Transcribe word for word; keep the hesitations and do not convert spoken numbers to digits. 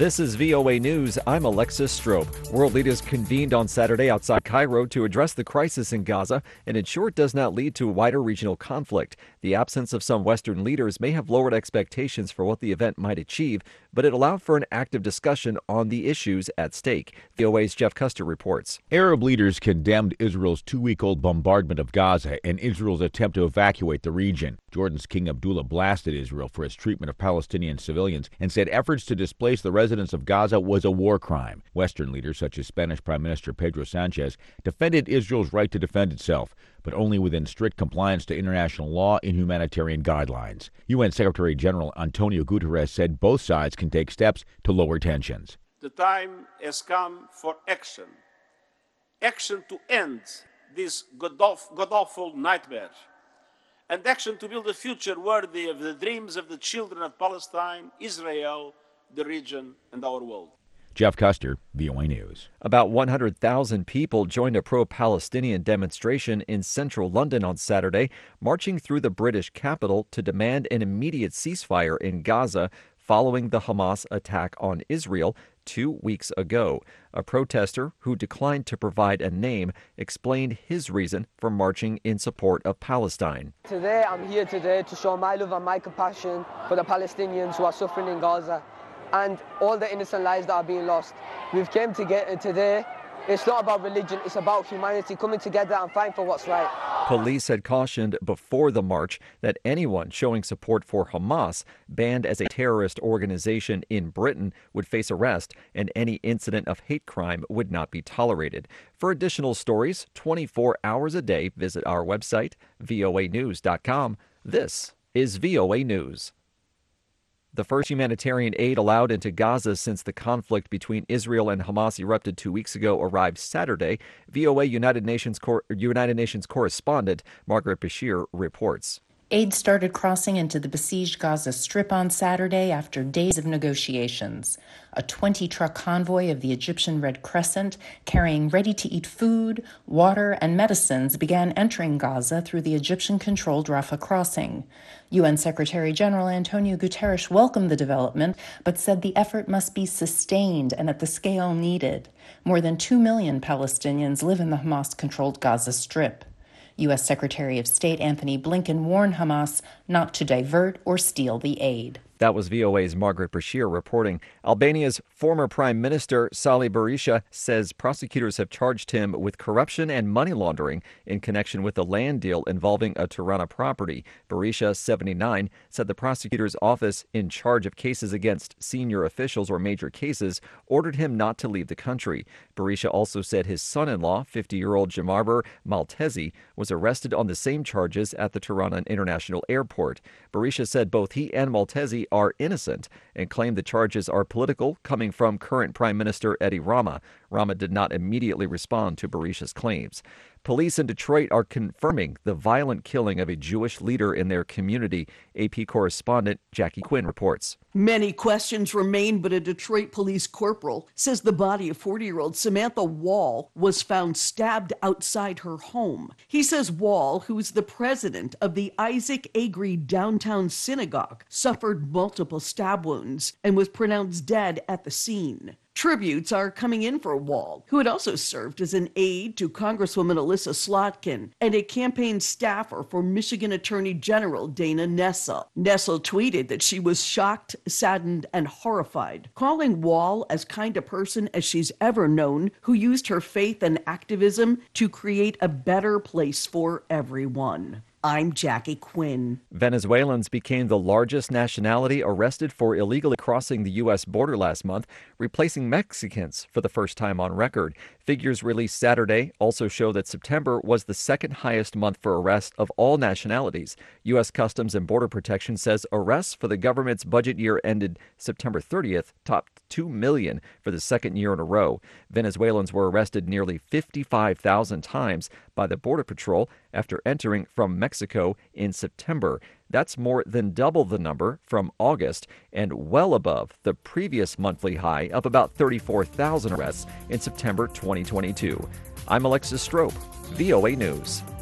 This is V O A News. I'm Alexis Strope. World leaders convened on Saturday outside Cairo to address the crisis in Gaza and ensure it does not lead to wider regional conflict. The absence of some Western leaders may have lowered expectations for what the event might achieve, but it allowed for an active discussion on the issues at stake. V O A's Jeff Custer reports. Arab leaders condemned Israel's two-week-old bombardment of Gaza and Israel's attempt to evacuate the region. Jordan's King Abdullah blasted Israel for its treatment of Palestinian civilians and said efforts to displace the residents of Gaza was a war crime. Western leaders, such as Spanish Prime Minister Pedro Sanchez, defended Israel's right to defend itself, but only within strict compliance to international law and humanitarian guidelines. U N Secretary General Antonio Guterres said both sides can take steps to lower tensions. The time has come for action. Action to end this god-awful nightmare. And action to build a future worthy of the dreams of the children of Palestine, Israel, the region, and our world. Jeff Custer, V O A News. About one hundred thousand people joined a pro-Palestinian demonstration in central London on Saturday, marching through the British capital to demand an immediate ceasefire in Gaza following the Hamas attack on Israel two weeks ago. A protester who declined to provide a name explained his reason for marching in support of Palestine. Today, I'm here today to show my love and my compassion for the Palestinians who are suffering in Gaza and all the innocent lives that are being lost. We've came together today. It's not about religion, it's about humanity coming together and fighting for what's right. Police had cautioned before the march that anyone showing support for Hamas, banned as a terrorist organization in Britain, would face arrest, and any incident of hate crime would not be tolerated. For additional stories, twenty-four hours a day, visit our website, V O A news dot com. This is V O A News. The first humanitarian aid allowed into Gaza since the conflict between Israel and Hamas erupted two weeks ago arrived Saturday. V O A United Nations, Cor- United Nations correspondent Margaret Bashir reports. Aid started crossing into the besieged Gaza Strip on Saturday after days of negotiations. A twenty-truck convoy of the Egyptian Red Crescent carrying ready-to-eat food, water, and medicines began entering Gaza through the Egyptian-controlled Rafah crossing. U N Secretary General Antonio Guterres welcomed the development, but said the effort must be sustained and at the scale needed. More than two million Palestinians live in the Hamas-controlled Gaza Strip. U S Secretary of State Antony Blinken warned Hamas not to divert or steal the aid. That was V O A's Margaret Bashir reporting. Albania's former Prime Minister Sali Berisha says prosecutors have charged him with corruption and money laundering in connection with a land deal involving a Tirana property. Berisha, seventy-nine, said the prosecutor's office in charge of cases against senior officials or major cases ordered him not to leave the country. Berisha also said his son-in-law, fifty-year-old Jamarber Maltesi, was arrested on the same charges at the Tirana International Airport. Berisha said both he and Maltesi are innocent and claimed the charges are political, coming from current Prime Minister Edi Rama. Rama did not immediately respond to Berisha's claims. Police in Detroit are confirming the violent killing of a Jewish leader in their community. A P correspondent Jackie Quinn reports. Many questions remain, but a Detroit police corporal says the body of forty-year-old Samantha Wall was found stabbed outside her home. He says Wall, who is the president of the Isaac Agri Downtown Synagogue, suffered multiple stab wounds and was pronounced dead at the scene. Tributes are coming in for Wall, who had also served as an aide to Congresswoman Alyssa Slotkin and a campaign staffer for Michigan Attorney General Dana Nessel. Nessel tweeted that she was shocked, saddened, and horrified, calling Wall as kind a person as she's ever known, who used her faith and activism to create a better place for everyone. I'm Jackie Quinn. Venezuelans became the largest nationality arrested for illegally crossing the U S border last month, replacing Mexicans for the first time on record. Figures released Saturday also show that September was the second highest month for arrests of all nationalities. U S Customs and Border Protection says arrests for the government's budget year ended September thirtieth topped two million for the second year in a row. Venezuelans were arrested nearly fifty-five thousand times by the Border Patrol after entering from Mexico in September. That's more than double the number from August and well above the previous monthly high of about thirty-four thousand arrests in September twenty twenty-two. I'm Alexis Strope, V O A News.